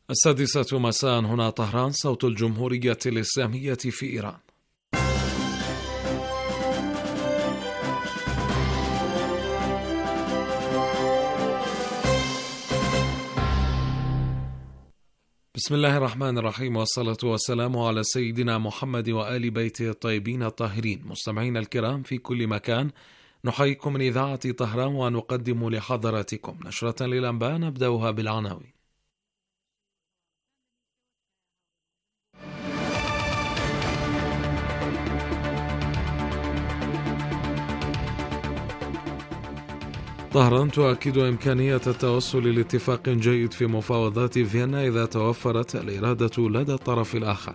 السادسة مساء هنا طهران، صوت الجمهورية الإسلامية في إيران. بسم الله الرحمن الرحيم، والصلاة والسلام على سيدنا محمد وآل بيته الطيبين الطاهرين. مستمعين الكرام في كل مكان، نحييكم من إذاعة طهران ونقدم لحضراتكم نشرة للأنباء نبدأها بالعناوين. طهران تؤكد إمكانية التوصل لاتفاق جيد في مفاوضات فيينا إذا توفرت الإرادة لدى الطرف الآخر.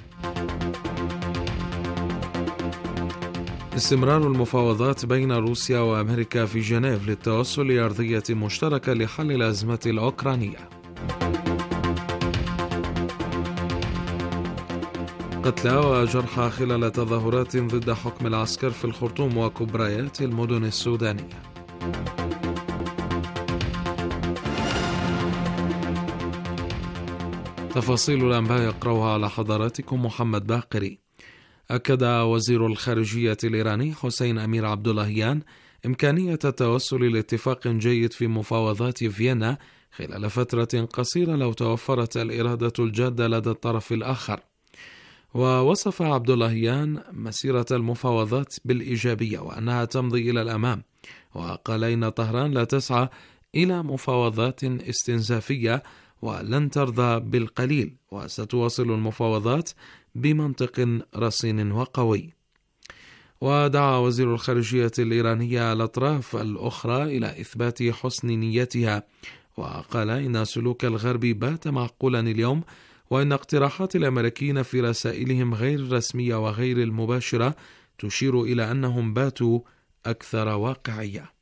استمرار المفاوضات بين روسيا وأمريكا في جنيف للتوصل لأرضية مشتركة لحل الأزمة الأوكرانية. قتلى وجرحى خلال تظاهرات ضد حكم العسكر في الخرطوم وكبريات المدن السودانية. تفاصيل الأنباء يقرأها على حضراتكم محمد باقري. أكد وزير الخارجية الإيراني حسين أمير عبداللهيان إمكانية التوصل لاتفاق جيد في مفاوضات فيينا خلال فترة قصيرة لو توفرت الإرادة الجادة لدى الطرف الآخر. ووصف عبداللهيان مسيرة المفاوضات بالإيجابية وأنها تمضي إلى الأمام، وقال إن طهران لا تسعى إلى مفاوضات استنزافية ولن ترضى بالقليل، وستواصل المفاوضات بمنطق رصين وقوي. ودعا وزير الخارجية الإيرانية الأطراف الأخرى إلى إثبات حسن نيتها، وقال إن سلوك الغرب بات معقولا اليوم، وإن اقتراحات الأمريكيين في رسائلهم غير الرسمية وغير المباشرة تشير إلى أنهم باتوا أكثر واقعية.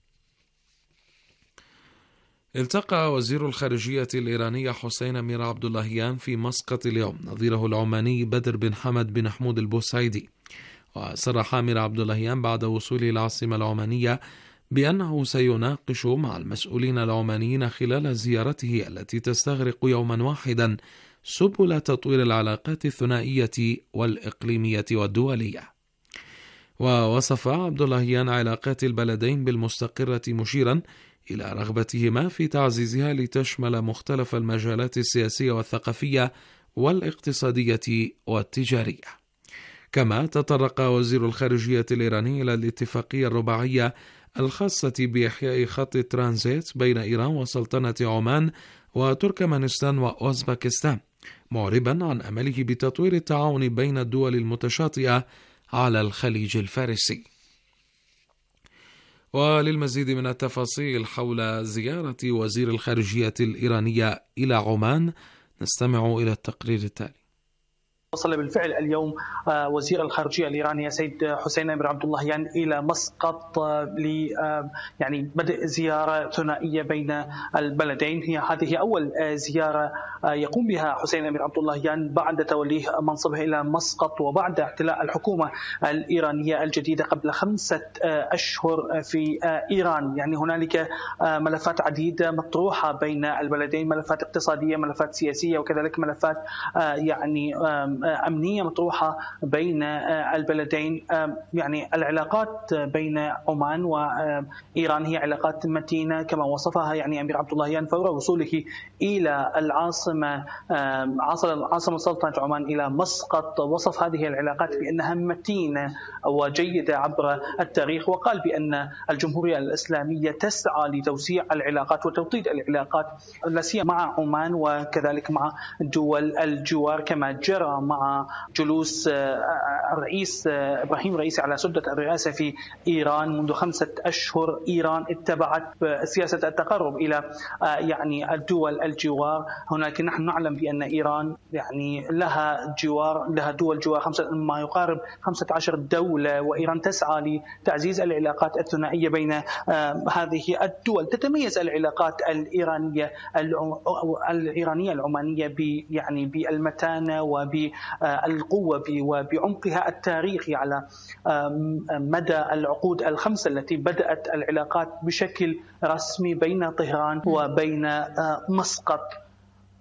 التقى وزير الخارجية الإيرانية حسين أمير عبداللهيان في مسقط اليوم نظيره العماني بدر بن حمد بن حمود البوسعيدي. وصرح أمير عبداللهيان بعد وصوله العاصمة العمانية بأنه سيناقش مع المسؤولين العمانيين خلال زيارته التي تستغرق يوما واحدا سبل تطوير العلاقات الثنائية والإقليمية والدولية. ووصف عبداللهيان علاقات البلدين بالمستقرة، مشيرا إلى رغبتهما في تعزيزها لتشمل مختلف المجالات السياسية والثقافية والاقتصادية والتجارية. كما تطرق وزير الخارجية الإيراني إلى الاتفاقية الرباعية الخاصة بإحياء خط ترانزيت بين إيران وسلطنة عمان وتركمانستان وأوزبكستان، معربا عن أمله بتطوير التعاون بين الدول المتشاطئة على الخليج الفارسي. وللمزيد من التفاصيل حول زيارة وزير الخارجية الإيرانية إلى عمان نستمع إلى التقرير التالي. وصل بالفعل اليوم وزير الخارجية الإيراني سيد حسين أمير عبداللهيان إلى مسقط بدء زيارة ثنائية بين البلدين. هذه أول زيارة يقوم بها حسين أمير عبداللهيان بعد توليه منصبه إلى مسقط وبعد احتلاء الحكومة الإيرانية الجديدة قبل 5 أشهر في إيران. هنالك ملفات عديدة مطروحة بين البلدين، ملفات اقتصادية، ملفات سياسية، وكذلك ملفات أمنية مطروحة بين البلدين. العلاقات بين عمان وإيران هي علاقات متينة كما وصفها أمير عبداللهيان فور وصوله إلى العاصمة عاصمة سلطنة عمان إلى مسقط. وصف هذه العلاقات بأنها متينة وجيدة عبر التاريخ، وقال بأن الجمهورية الإسلامية تسعى لتوسيع العلاقات وتوطيد العلاقات لا سيما مع عمان وكذلك مع دول الجوار، كما جرى مع جلوس الرئيس إبراهيم رئيسي على سدة الرئاسة في إيران منذ 5 أشهر. إيران اتبعت سياسة التقرب إلى الدول الجوار. هناك نحن نعلم بأن إيران لها دول جوار ما يقارب 15 دولة، وإيران تسعى لتعزيز العلاقات الثنائية بين هذه الدول. تتميز العلاقات الإيرانية العمانية بالمتانة وبالقوة وبعمقها التاريخي على مدى العقود ال5 التي بدأت العلاقات بشكل رسمي بين طهران وبين مسقط.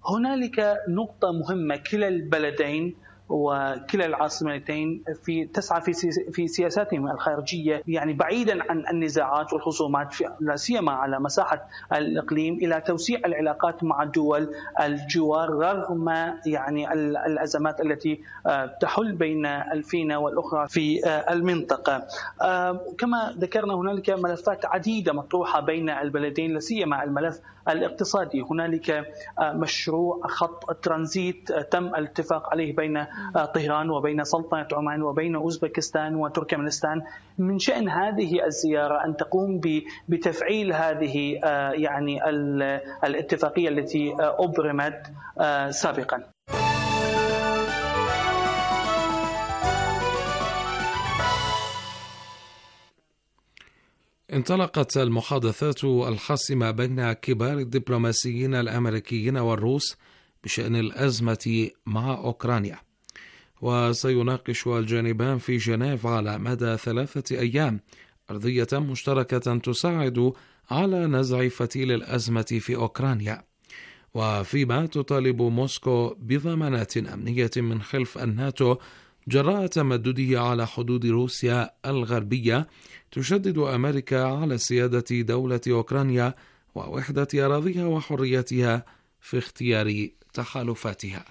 هنالك نقطة مهمة، كلا البلدين وكلا العاصمتين تسعى في سياساتهم الخارجية يعني بعيدا عن النزاعات والخصومات لا سيما على مساحة الإقليم إلى توسيع العلاقات مع دول الجوار رغم يعني الأزمات التي تحل بين الفينة والأخرى في المنطقة. كما ذكرنا هنالك ملفات عديدة مطروحة بين البلدين لا سيما الملف الاقتصادي. هنالك مشروع خط ترانزيت تم الاتفاق عليه بين طهران وبين سلطنة عمان وبين أوزبكستان وتركمانستان. من شأن هذه الزيارة أن تقوم بتفعيل هذه يعني الاتفاقية التي أبرمت سابقا. انطلقت المحادثات الحاسمة بين كبار الدبلوماسيين الأمريكيين والروس بشأن الأزمة مع أوكرانيا، وسيناقش الجانبان في جنيف على مدى 3 أيام أرضية مشتركة تساعد على نزع فتيل الأزمة في أوكرانيا، وفيما تطالب موسكو بضمانات أمنية من خلف الناتو جراء تمدده على حدود روسيا الغربية. تشدد أمريكا على سيادة دولة أوكرانيا ووحدة أراضيها وحريتها في اختيار تحالفاتها.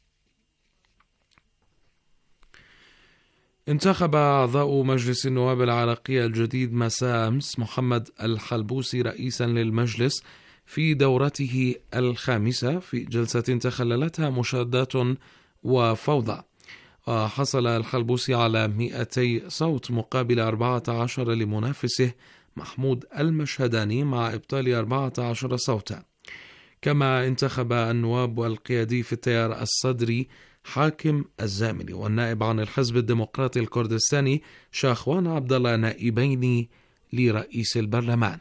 انتخب أعضاء مجلس النواب العراقي الجديد مساء أمس محمد الحلبوسي رئيسا للمجلس في دورته الخامسة في جلسة تخللتها مشادات وفوضى، وحصل الحلبوسي على 200 صوت مقابل 14 لمنافسه محمود المشهداني مع إبطال 14 صوتا. كما انتخب النواب القيادي في التيار الصدري حاكم الزاملي والنائب عن الحزب الديمقراطي الكردستاني شاخوان عبد الله نائبين لرئيس البرلمان.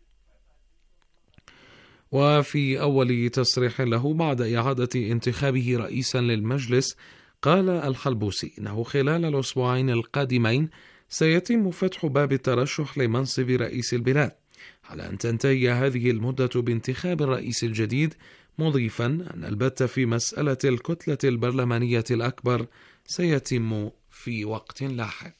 وفي أول تصريح له بعد إعادة انتخابه رئيسا للمجلس قال الحلبوسي إنه خلال الأسبوعين القادمين سيتم فتح باب الترشح لمنصب رئيس البلاد على أن تنتهي هذه المدة بانتخاب الرئيس الجديد، مضيفا أن البت في مسألة الكتلة البرلمانية الأكبر سيتم في وقت لاحق.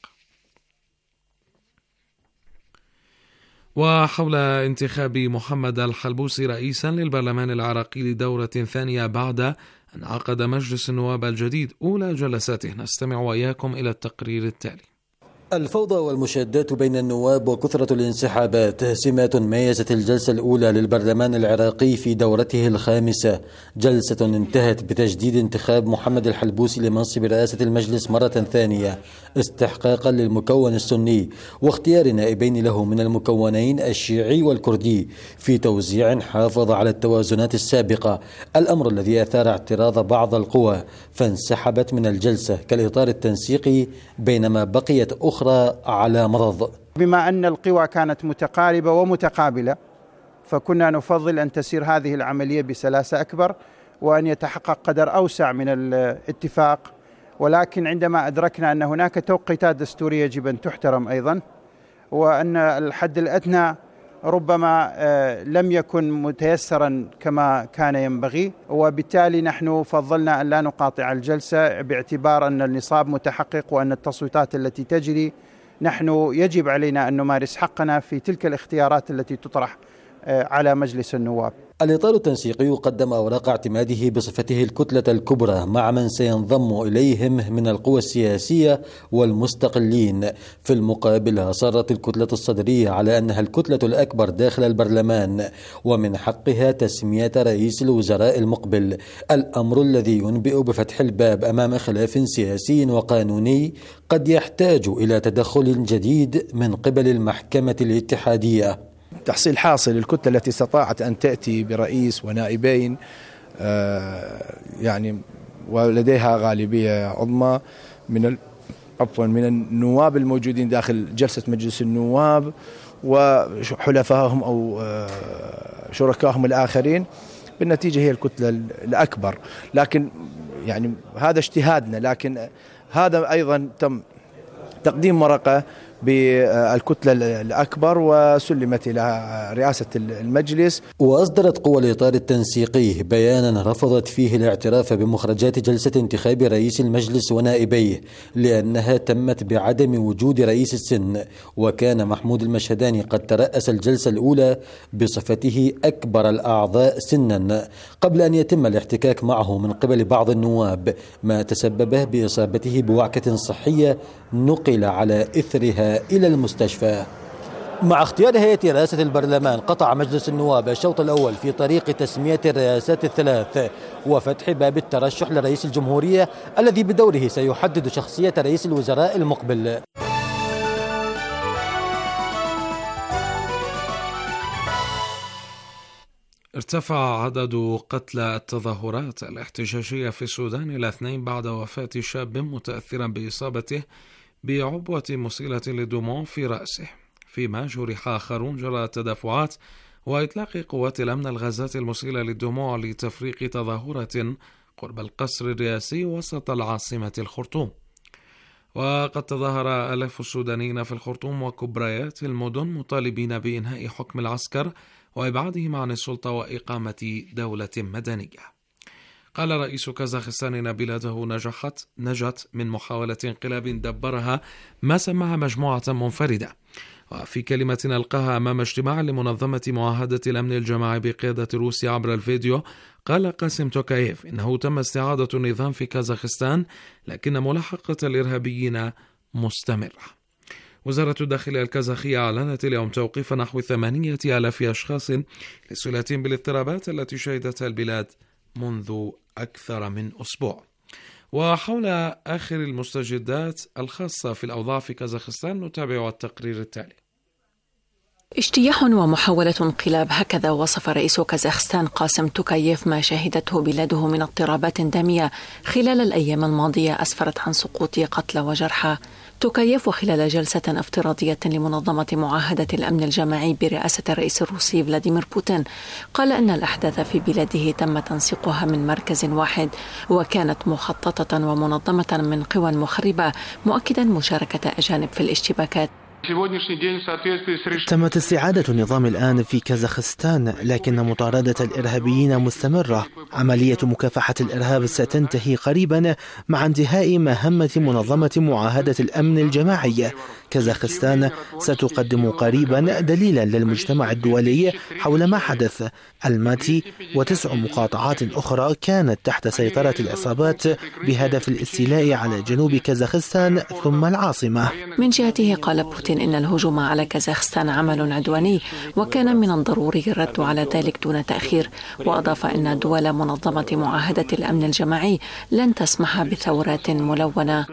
وحول انتخاب محمد الحلبوسي رئيسا للبرلمان العراقي لدورة ثانية بعد أن عقد مجلس النواب الجديد أولى جلساته، نستمع وإياكم إلى التقرير التالي. الفوضى والمشادات بين النواب وكثرة الانسحابات سمات ميزت الجلسة الأولى للبرلمان العراقي في دورته الخامسة، جلسة انتهت بتجديد انتخاب محمد الحلبوسي لمنصب رئاسة المجلس مرة ثانية استحقاقا للمكون السني واختيار نائبين له من المكونين الشيعي والكردي في توزيع حافظ على التوازنات السابقة، الأمر الذي أثار اعتراض بعض القوى فانسحبت من الجلسة كالإطار التنسيقي بينما بقيت أخرى على مرض. بما أن القوى كانت متقاربة ومتقابلة فكنا نفضل أن تسير هذه العملية بسلاسة أكبر وأن يتحقق قدر أوسع من الاتفاق، ولكن عندما أدركنا أن هناك توقيتات دستورية يجب أن تحترم أيضا، وأن الحد الأدنى ربما لم يكن متيسرا كما كان ينبغي، وبالتالي نحن فضلنا أن لا نقاطع الجلسة باعتبار أن النصاب متحقق وأن التصويتات التي تجري نحن يجب علينا أن نمارس حقنا في تلك الاختيارات التي تطرح على مجلس النواب. الإطار التنسيقي قدم أوراق اعتماده بصفته الكتلة الكبرى مع من سينضم إليهم من القوى السياسية والمستقلين. في المقابل أصرت الكتلة الصدرية على أنها الكتلة الأكبر داخل البرلمان ومن حقها تسمية رئيس الوزراء المقبل، الأمر الذي ينبئ بفتح الباب أمام خلاف سياسي وقانوني قد يحتاج إلى تدخل جديد من قبل المحكمة الاتحادية. تحصيل حاصل الكتلة التي استطاعت أن تأتي برئيس ونائبين يعني ولديها غالبية عظمى من النواب الموجودين داخل جلسة مجلس النواب وحلفائهم أو شركائهم الآخرين، بالنتيجة هي الكتلة الأكبر. لكن يعني هذا اجتهادنا، لكن هذا أيضا تم تقديم ورقة بالكتلة الأكبر وسلمت إلى رئاسة المجلس. وأصدرت قوى الإطار التنسيقي بيانا رفضت فيه الاعتراف بمخرجات جلسة انتخاب رئيس المجلس ونائبيه لأنها تمت بعدم وجود رئيس السن، وكان محمود المشهداني قد ترأس الجلسة الأولى بصفته أكبر الأعضاء سنا قبل أن يتم الاحتكاك معه من قبل بعض النواب، ما تسبب بإصابته بوعكة صحية نقل على إثرها إلى المستشفى. مع اختيار هيئة رئاسة البرلمان، قطع مجلس النواب الشوط الأول في طريق تسمية الرئاسات الثلاث وفتح باب الترشح لرئيس الجمهورية الذي بدوره سيحدد شخصية رئيس الوزراء المقبل. ارتفع عدد قتلى التظاهرات الاحتجاجية في السودان إلى 2 بعد وفاة شاب متأثرا بإصابته بعبوة مسيلة للدموع في رأسه، فيما جرح آخرون جراء التدافعات وإطلاق قوات الأمن الغازات المسيلة للدموع لتفريق تظاهرة قرب القصر الرئاسي وسط العاصمة الخرطوم. وقد تظاهر آلاف السودانيين في الخرطوم وكبريات المدن مطالبين بإنهاء حكم العسكر وإبعادهم عن السلطة وإقامة دولة مدنية. قال رئيس كازاخستان إن بلاده نجت من محاولة انقلاب دبرها ما سماها مجموعة منفردة. وفي كلمة ألقاها أمام اجتماع لمنظمة معاهدة الأمن الجماعي بقيادة روسيا عبر الفيديو، قال قاسم توكايف إنه تم استعادة النظام في كازاخستان لكن ملاحقة الإرهابيين مستمرة. وزارة الداخلية الكازاخية أعلنت اليوم توقيف نحو 8,000 أشخاص لصلتهم بالاضطرابات التي شهدتها البلاد منذ أكثر من أسبوع. وحول آخر المستجدات الخاصة في الأوضاع في كازاخستان نتابع التقرير التالي. اجتياح ومحاولة انقلاب، هكذا وصف رئيس كازاخستان قاسم توكايف ما شهدته بلاده من اضطرابات دامية خلال الأيام الماضية أسفرت عن سقوط قتلى وجرحى. توكايف وخلال جلسة افتراضية لمنظمة معاهدة الأمن الجماعي برئاسة الرئيس الروسي فلاديمير بوتين قال أن الأحداث في بلاده تم تنسيقها من مركز واحد وكانت مخططة ومنظمة من قوى مخربة، مؤكدا مشاركة أجانب في الاشتباكات. تمت استعادة النظام الآن في كازاخستان، لكن مطاردة الإرهابيين مستمرة. عملية مكافحة الإرهاب ستنتهي قريبا مع انتهاء مهمة منظمة معاهدة الأمن الجماعي. كازاخستان ستقدم قريبا دليلا للمجتمع الدولي حول ما حدث. الماتي و9 مقاطعات أخرى كانت تحت سيطرة العصابات بهدف الاستيلاء على جنوب كازاخستان ثم العاصمة. من جهته قال بوتين إن الهجوم على كازاخستان عمل عدواني وكان من الضروري الرد على ذلك دون تأخير، وأضاف أن دول منظمة معاهدة الأمن الجماعي لن تسمح بثورات ملونة.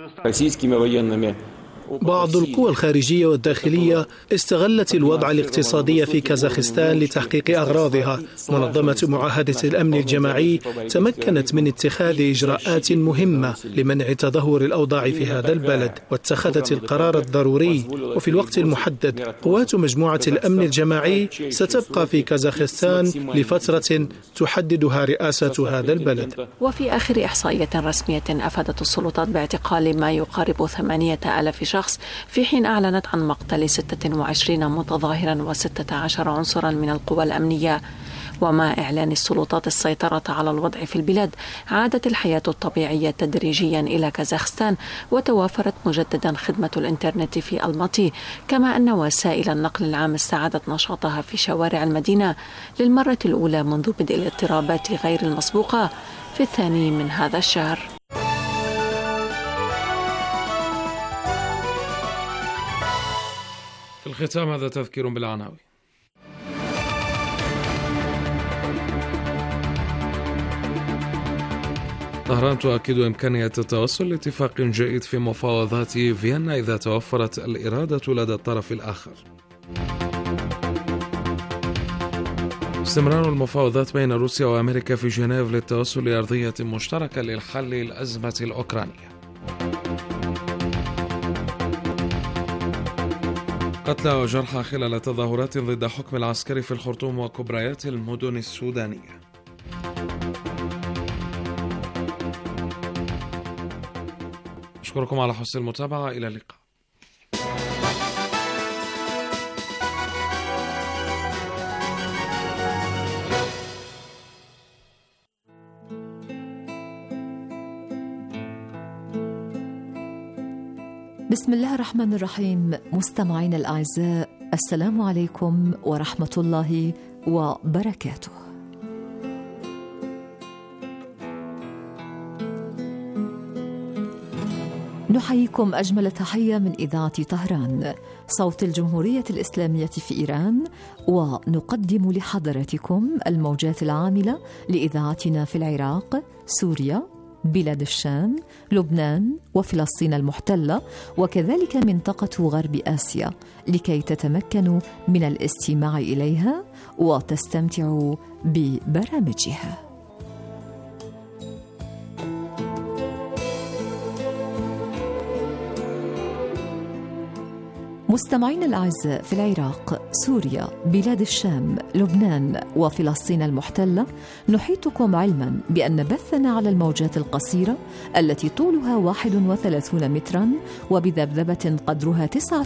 بعض القوى الخارجية والداخلية استغلت الوضع الاقتصادي في كازاخستان لتحقيق أغراضها. منظمة معاهدة الأمن الجماعي تمكنت من اتخاذ إجراءات مهمة لمنع تدهور الأوضاع في هذا البلد، واتخذت القرار الضروري وفي الوقت المحدد. قوات مجموعة الأمن الجماعي ستبقى في كازاخستان لفترة تحددها رئاسة هذا البلد. وفي آخر إحصائية رسمية أفادت السلطات باعتقال ما يقارب 8,000 شخص، في حين أعلنت عن مقتل 26 متظاهرا و16 عنصرا من القوى الأمنية. ومع إعلان السلطات السيطرة على الوضع في البلاد، عادت الحياة الطبيعية تدريجيا إلى كازاخستان، وتوافرت مجددا خدمة الإنترنت في الماتي، كما أن وسائل النقل العام استعادت نشاطها في شوارع المدينة للمرة الأولى منذ بدء الاضطرابات غير المسبوقة في 2 من هذا الشهر. في الختام هذا تذكير بالعناوين. طهران تؤكد إمكانية التوصل لاتفاق جيد في مفاوضات فيينا إذا توفرت الإرادة لدى الطرف الآخر. استمرار المفاوضات بين روسيا وأمريكا في جنيف للتوصل لأرضية مشتركة للحل الأزمة الأوكرانية. قتلى وجرحى خلال تظاهرات ضد حكم العسكري في الخرطوم وكبريات المدن السودانية. أشكركم على حسن المتابعة، إلى اللقاء. بسم الله الرحمن الرحيم. مستمعين الأعزاء، السلام عليكم ورحمة الله وبركاته. نحييكم أجمل تحية من إذاعة طهران صوت الجمهورية الإسلامية في إيران، ونقدم لحضراتكم الموجات العاملة لإذاعتنا في العراق، سوريا، بلاد الشام، لبنان وفلسطين المحتلة، وكذلك منطقة غرب آسيا، لكي تتمكنوا من الاستماع إليها وتستمتعوا ببرامجها. مستمعين الأعزاء، في العراق، سوريا، بلاد الشام، لبنان وفلسطين المحتلة، نحيطكم علما بأن بثنا على الموجات القصيرة التي طولها 31 مترا وبذبذبة قدرها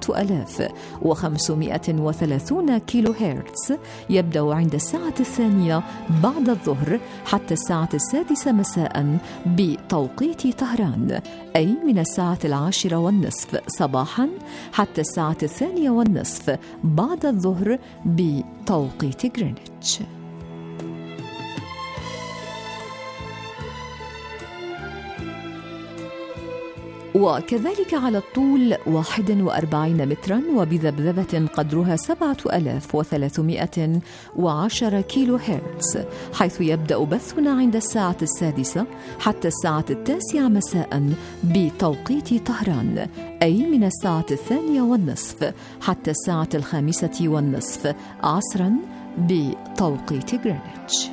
9530 كيلو هرتز يبدأ عند الساعة 2 بعد الظهر حتى الساعة 6 مساء بتوقيت طهران، أي من الساعة 10:30 صباحا حتى الساعة 2:30 بعد الظهر بتوقيت غرينتش. وكذلك على الطول 41 مترا وبذبذبة قدرها 7310 كيلو هرتز، حيث يبدأ بثنا عند الساعة 6 حتى الساعة 9 مساء بتوقيت طهران، أي من الساعة 2:30 حتى الساعة 5:30 عصرا بتوقيت غرينتش.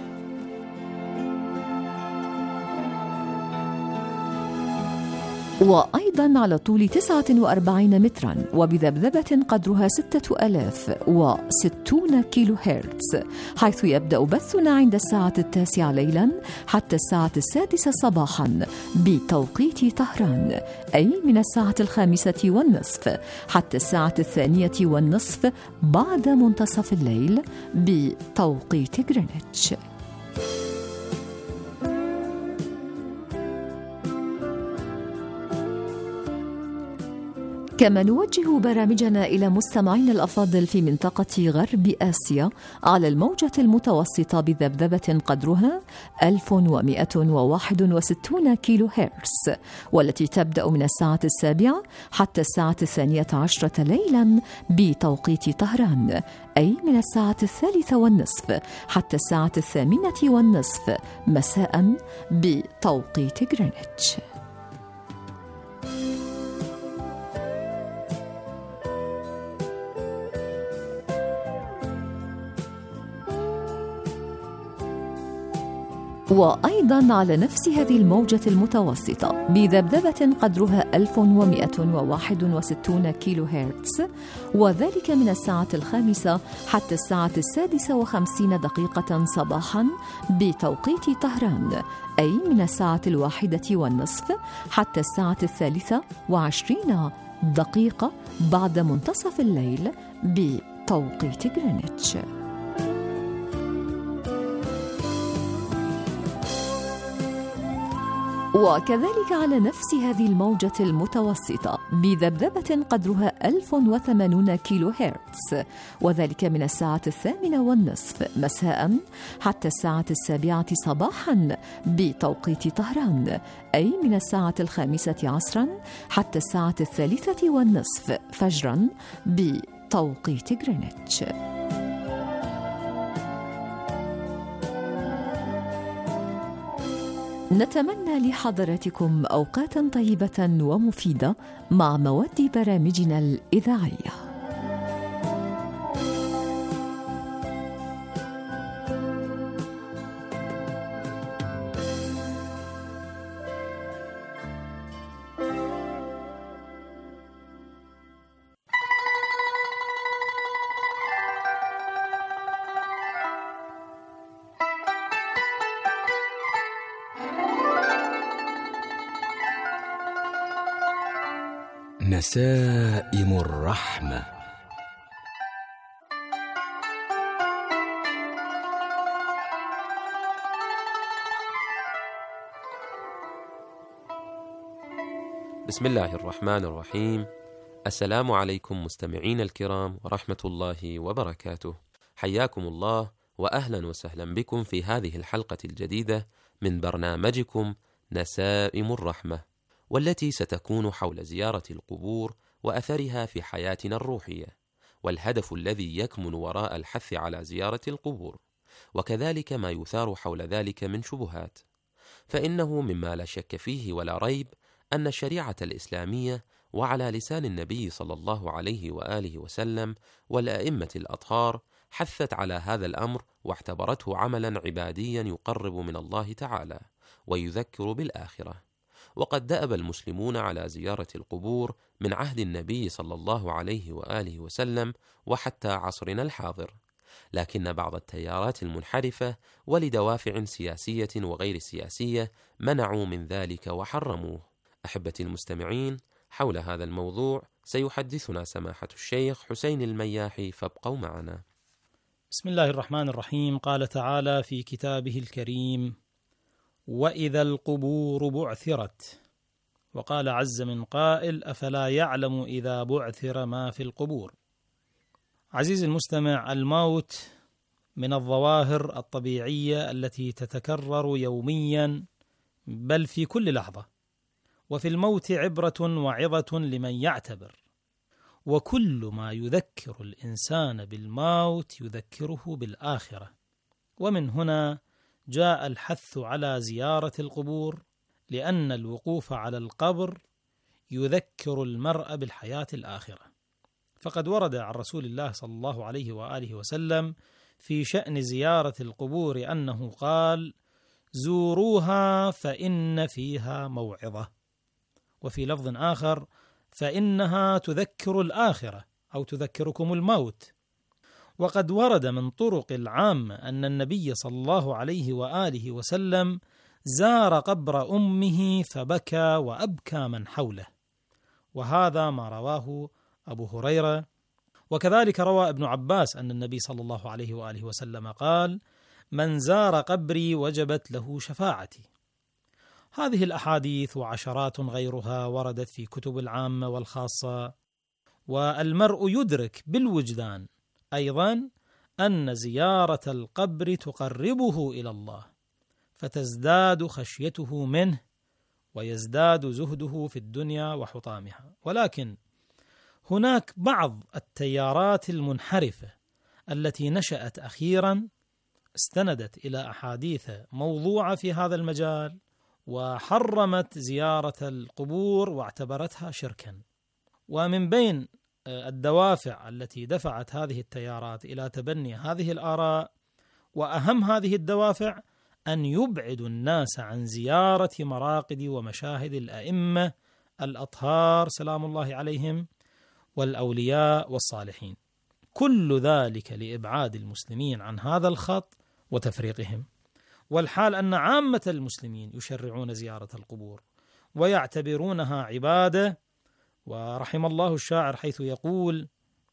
وأيضا على طول 49 مترا وبذبذبة قدرها 6060 كيلو هرتز، حيث يبدأ بثنا عند الساعة 9 ليلا حتى الساعة 6 صباحا بتوقيت طهران، أي من الساعة 5:30 حتى الساعة 2:30 بعد منتصف الليل بتوقيت غرينتش. كما نوجه برامجنا إلى مستمعين الأفاضل في منطقة غرب آسيا على الموجة المتوسطة بذبذبة قدرها 1161 كيلو هرتز، والتي تبدأ من الساعة 7 حتى الساعة 12 ليلا بتوقيت طهران، أي من الساعة 3:30 حتى الساعة 8:30 مساء بتوقيت غرينتش. وأيضا على نفس هذه الموجة المتوسطة بذبذبة قدرها 1161 كيلو هرتز، وذلك من الساعة 5 حتى الساعة 56 صباحا بتوقيت طهران، أي من الساعة 1:30 حتى الساعة 23 بعد منتصف الليل بتوقيت غرينتش. وكذلك على نفس هذه الموجة المتوسطة بذبذبة قدرها 1080 كيلو هرتز، وذلك من الساعة 8:30 مساء حتى الساعة 7 صباحا بتوقيت طهران، أي من الساعة 5 عصرا حتى الساعة 3:30 فجرا بتوقيت غرينتش. نتمنى لحضراتكم أوقاتا طيبة ومفيدة مع مواد برامجنا الإذاعية. نسائم الرحمة. بسم الله الرحمن الرحيم. السلام عليكم مستمعين الكرام ورحمة الله وبركاته. حياكم الله وأهلا وسهلا بكم في هذه الحلقة الجديدة من برنامجكم نسائم الرحمة، والتي ستكون حول زيارة القبور وأثرها في حياتنا الروحية، والهدف الذي يكمن وراء الحث على زيارة القبور، وكذلك ما يثار حول ذلك من شبهات. فإنه مما لا شك فيه ولا ريب أن الشريعة الإسلامية وعلى لسان النبي صلى الله عليه وآله وسلم والأئمة الأطهار حثت على هذا الأمر، واعتبرته عملا عباديا يقرب من الله تعالى ويذكر بالآخرة. وقد دأب المسلمون على زيارة القبور من عهد النبي صلى الله عليه وآله وسلم وحتى عصرنا الحاضر، لكن بعض التيارات المنحرفة ولدوافع سياسية وغير سياسية منعوا من ذلك وحرموه. أحبتي المستمعين، حول هذا الموضوع سيحدثنا سماحة الشيخ حسين المياحي، فابقوا معنا. بسم الله الرحمن الرحيم. قال تعالى في كتابه الكريم: وإذا القبور بعثرت. وقال عز من قائل: أفلا يعلم إذا بعثر ما في القبور. عزيزي المستمع، الموت من الظواهر الطبيعية التي تتكرر يوميا بل في كل لحظة، وفي الموت عبرة وعظة لمن يعتبر، وكل ما يذكر الإنسان بالموت يذكره بالآخرة. ومن هنا جاء الحث على زيارة القبور، لأن الوقوف على القبر يذكر المرء بالحياة الآخرة. فقد ورد عن رسول الله صلى الله عليه وآله وسلم في شأن زيارة القبور أنه قال: زوروها فإن فيها موعظة. وفي لفظ آخر: فإنها تذكر الآخرة أو تذكركم الموت. وقد ورد من طرق العامة أن النبي صلى الله عليه وآله وسلم زار قبر أمه فبكى وأبكى من حوله، وهذا ما رواه أبو هريرة. وكذلك روى ابن عباس أن النبي صلى الله عليه وآله وسلم قال: من زار قبري وجبت له شفاعتي. هذه الأحاديث وعشرات غيرها وردت في كتب العامة والخاصة، والمرء يدرك بالوجدان أيضا أن زيارة القبر تقربه إلى الله، فتزداد خشيته منه ويزداد زهده في الدنيا وحطامها. ولكن هناك بعض التيارات المنحرفة التي نشأت أخيرا استندت إلى أحاديث موضوعة في هذا المجال، وحرمت زيارة القبور واعتبرتها شركا. ومن بين الدوافع التي دفعت هذه التيارات إلى تبني هذه الآراء، وأهم هذه الدوافع أن يبعد الناس عن زيارة مراقد ومشاهد الأئمة الأطهار سلام الله عليهم والأولياء والصالحين، كل ذلك لإبعاد المسلمين عن هذا الخط وتفريقهم. والحال أن عامة المسلمين يشرعون زيارة القبور ويعتبرونها عبادة. ورحم الله الشاعر حيث يقول: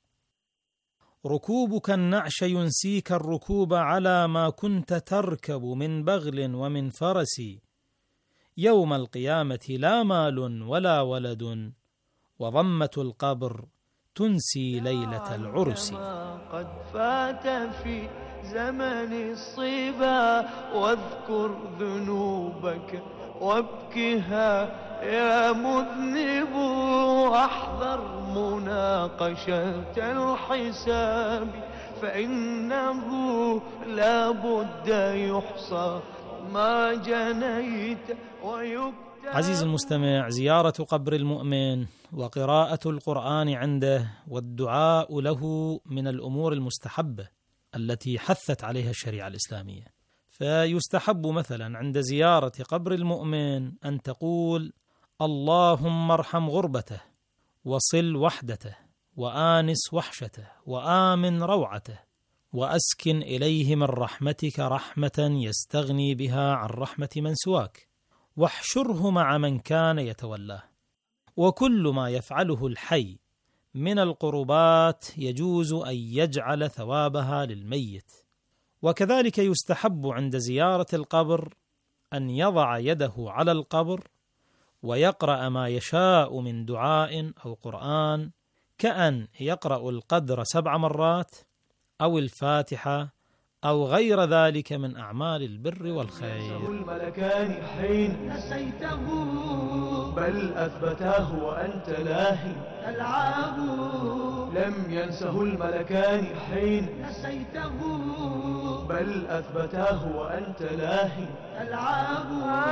ركوبك النعش ينسيك الركوب على ما كنت تركب من بغل ومن فرس، يوم القيامة لا مال ولا ولد، وضمة القبر تنسي ليلة العرس. قد فات في زمن الصبا، واذكر ذنوبك وابكها يا مذنب، واحذر مناقشة الحساب، فإنه لا بد يحصى ما جنيت ويكتب. عزيزي المستمع، زيارة قبر المؤمن وقراءة القرآن عنده والدعاء له من الأمور المستحبة التي حثت عليها الشريعة الإسلامية. فيستحب مثلا عند زيارة قبر المؤمن أن تقول: اللهم ارحم غربته وصل وحدته وآنس وحشته وآمن روعته، وأسكن إليه من رحمتك رحمة يستغني بها عن رحمة من سواك، واحشره مع من كان يتولاه. وكل ما يفعله الحي من القربات يجوز أن يجعل ثوابها للميت. وكذلك يستحب عند زيارة القبر أن يضع يده على القبر ويقرأ ما يشاء من دعاء أو قرآن كأن يقرأ القدر 7 مرات أو الفاتحة أو غير ذلك من أعمال البر والخير. الملكان حين نسيته بل أثبتاه وأنت لاهي تلعب. لم ينسه الملكان حين نسيته بل أثبتاه وأنت لاهي تلعب.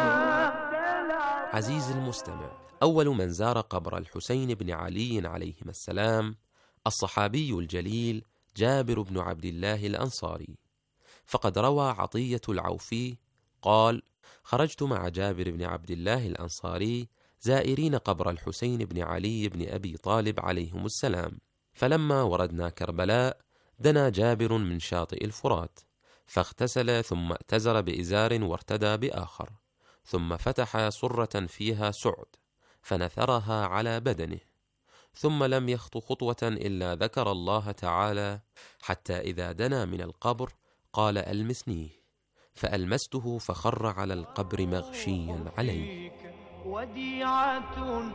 عزيزي المستمع، أول من زار قبر الحسين بن علي عليهما السلام الصحابي الجليل جابر بن عبد الله الأنصاري، فقد روى عطية العوفي قال: خرجت مع جابر بن عبد الله الأنصاري زائرين قبر الحسين بن علي بن أبي طالب عليهم السلام، فلما وردنا كربلاء دنا جابر من شاطئ الفرات فاغتسل ثم اتزر بإزار وارتدى بآخر، ثم فتح صرة فيها سعد فنثرها على بدنه، ثم لم يخط خطوة إلا ذكر الله تعالى، حتى إذا دنا من القبر قال: ألمسنيه، فألمسته فخر على القبر مغشيا عليه. وديعة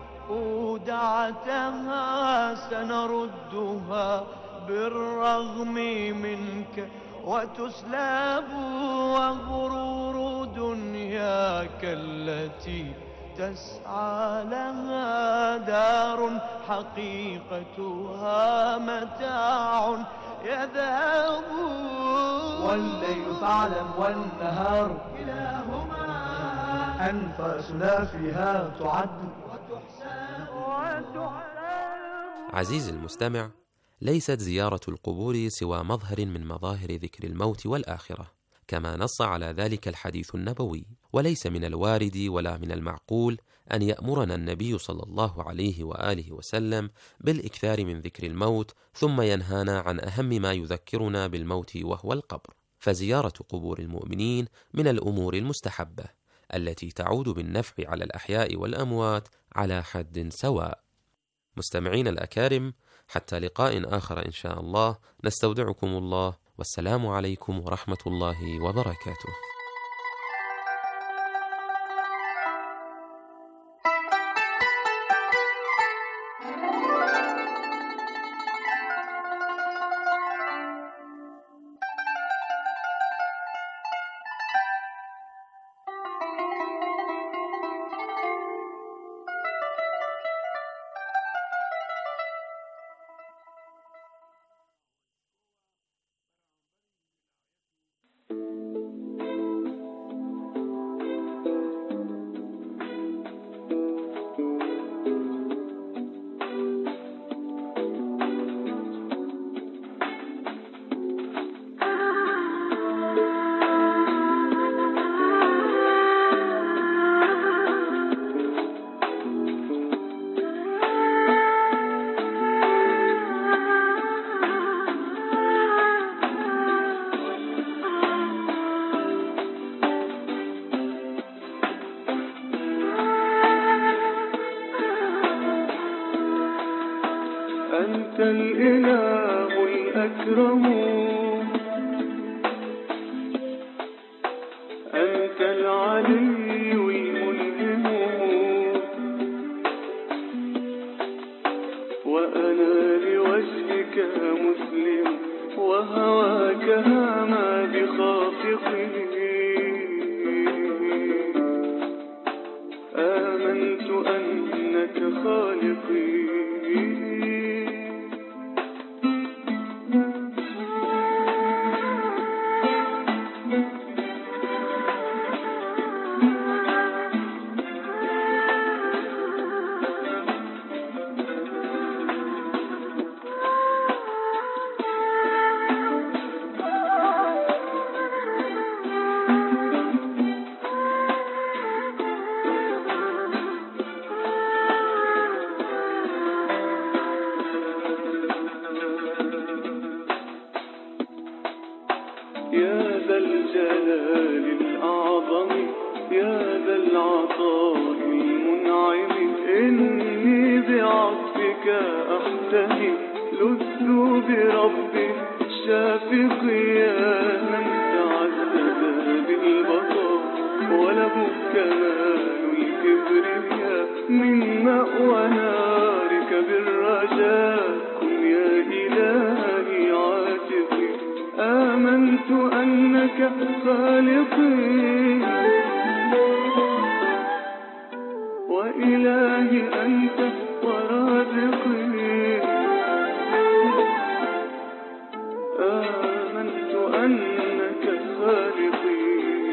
أودعتها سنردها بالرغم منك وتسلب، وغرور دنياك التي تسعى لها دار حقيقتها متاع يذهب. والليل فاعلم والنهار كلاهما أنفاسنا فيها تعد وتحسب. عزيزي المستمع، ليست زيارة القبور سوى مظهر من مظاهر ذكر الموت والآخرة، كما نص على ذلك الحديث النبوي، وليس من الوارد ولا من المعقول أن يأمرنا النبي صلى الله عليه وآله وسلم بالإكثار من ذكر الموت ثم ينهانا عن أهم ما يذكرنا بالموت وهو القبر. فزيارة قبور المؤمنين من الأمور المستحبة التي تعود بالنفع على الأحياء والأموات على حد سواء. مستمعين الأكارم، حتى لقاء آخر إن شاء الله، نستودعكم الله، والسلام عليكم ورحمة الله وبركاته. أنت الإله الأكرم، أنت العلي الملهم، وأنا لوجهك مسلم، وهواك هما بخافقه. آمنت أنك خالقي. يا ذا الجلال الأعظم، يا ذا العطاء المنعم، إني بعطفك أحتمي، لذت بربي الشافقيا، من تعذب بالبطاء وله كمال الكبرياء، من مأوى نارك بالرجاء خالقي وإلهي أنت ورازقي آمنت أنك خالقي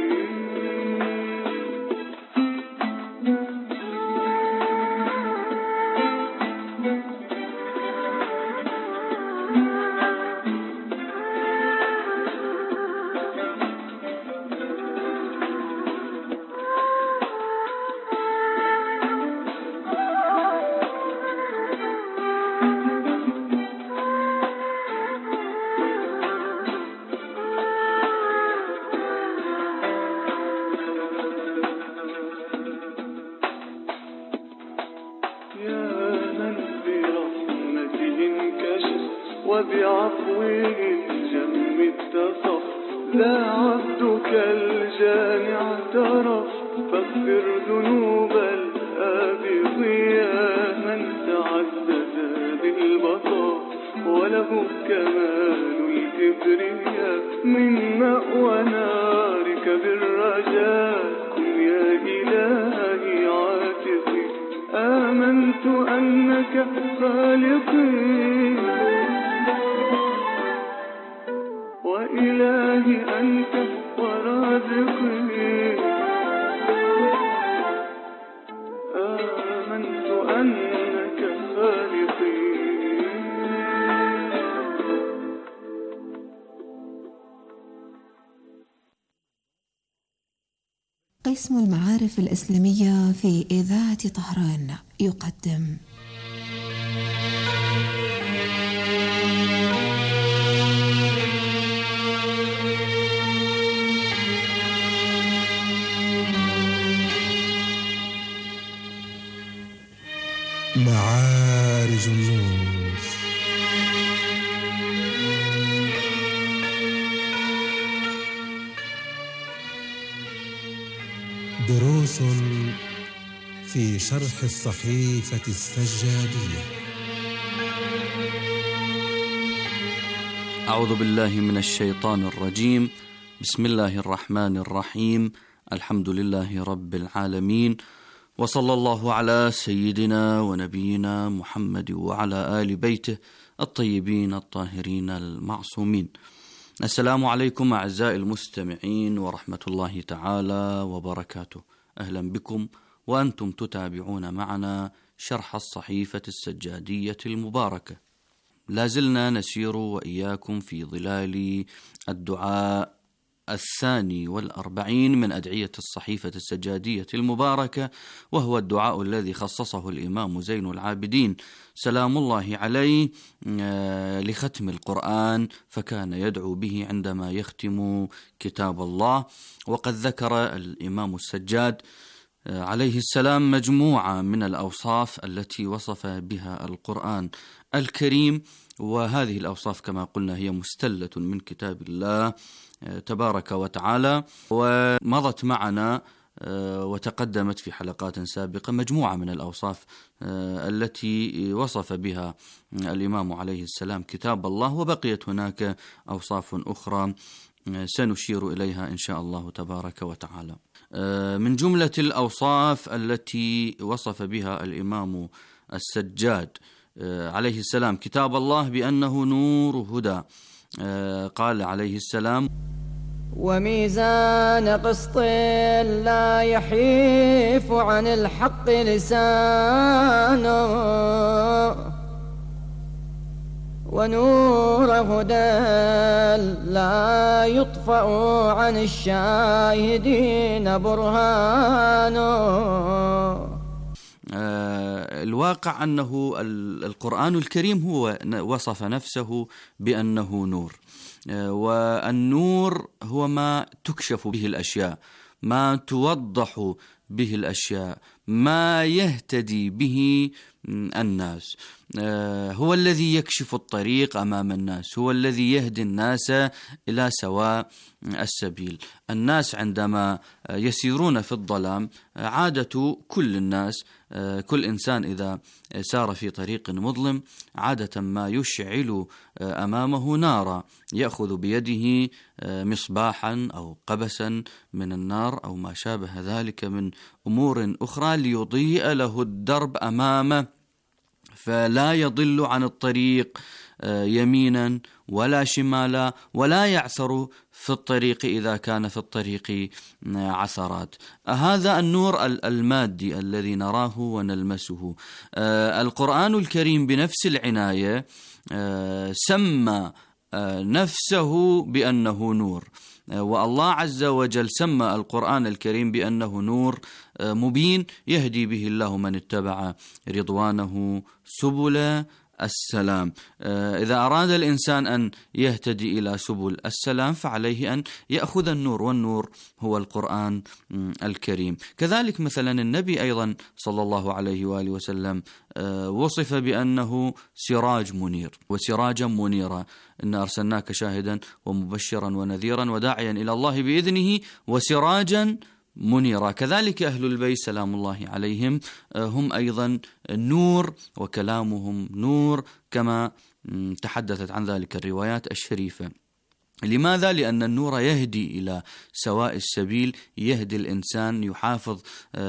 وبعفوه الجم اتصف لا عبدك الجاني اعترف فاغفر ذنوب الآبق يا من تعدد بالبطر وله كمال الكبرياء من مأوى نارك بالرجاء كن يا إلهي عاتقي آمنت أنك خالقي وإلهي أنت ورازقي آمنت أنك خالقي. قسم المعارف الإسلامية في إذاعة طهران يقدم معارج النور. دروس في شرح الصحيفة السجادية. أعوذ بالله من الشيطان الرجيم. بسم الله الرحمن الرحيم. الحمد لله رب العالمين، وصلى الله على سيدنا ونبينا محمد وعلى آل بيته الطيبين الطاهرين المعصومين. السلام عليكم أعزائي المستمعين ورحمة الله تعالى وبركاته. أهلا بكم وأنتم تتابعون معنا شرح الصحيفة السجادية المباركة. لازلنا نسير وإياكم في ظلال الدعاء 42 من أدعية الصحيفة السجادية المباركة، وهو الدعاء الذي خصصه الإمام زين العابدين سلام الله عليه لختم القرآن، فكان يدعو به عندما يختم كتاب الله. وقد ذكر الإمام السجاد عليه السلام مجموعة من الأوصاف التي وصف بها القرآن الكريم، وهذه الأوصاف كما قلنا هي مستلة من كتاب الله تبارك وتعالى، ومضت معنا وتقدمت في حلقات سابقة مجموعة من الأوصاف التي وصف بها الإمام عليه السلام كتاب الله، وبقيت هناك أوصاف أخرى سنشير إليها إن شاء الله تبارك وتعالى. من جملة الأوصاف التي وصف بها الإمام السجاد عليه السلام كتاب الله بأنه نور هدى، قال عليه السلام: وميزان قسط لا يحيف عن الحق لسانه، ونور هدى لا يطفأ عن الشاهدين برهانه. الواقع أنه القرآن الكريم هو وصف نفسه بأنه نور، والنور هو ما تكشف به الأشياء، ما توضح به الأشياء، ما يهتدي به الناس، هو الذي يكشف الطريق أمام الناس، هو الذي يهدي الناس إلى سواء السبيل. الناس عندما يسيرون في الظلام، عادة كل الناس، كل إنسان إذا سار في طريق مظلم عادة ما يشعل أمامه نارا، يأخذ بيده مصباحا أو قبسا من النار أو ما شابه ذلك من أمور أخرى ليضيء له الدرب أمامه، فلا يضل عن الطريق يمينا ولا شمالا، ولا يعثر في الطريق إذا كان في الطريق عثرات. هذا النور المادي الذي نراه ونلمسه. القرآن الكريم بنفس العناية سمى نفسه بأنه نور، والله عز وجل سمى القرآن الكريم بأنه نور مبين يهدي به الله من اتبع رضوانه سبل السلام. إذا أراد الإنسان أن يهتدي إلى سبل السلام فعليه أن يأخذ النور، والنور هو القرآن الكريم. كذلك مثلا النبي أيضا صلى الله عليه وآله وسلم وصف بأنه سراج منير وسراجا منيرا، إن أرسلناك شاهدا ومبشرا ونذيرا وداعيا إلى الله بإذنه وسراجا منيرا. كذلك أهل البيت سلام الله عليهم هم أيضا نور وكلامهم نور، كما تحدثت عن ذلك الروايات الشريفة. لماذا؟ لأن النور يهدي إلى سواء السبيل، يهدي الإنسان، يحافظ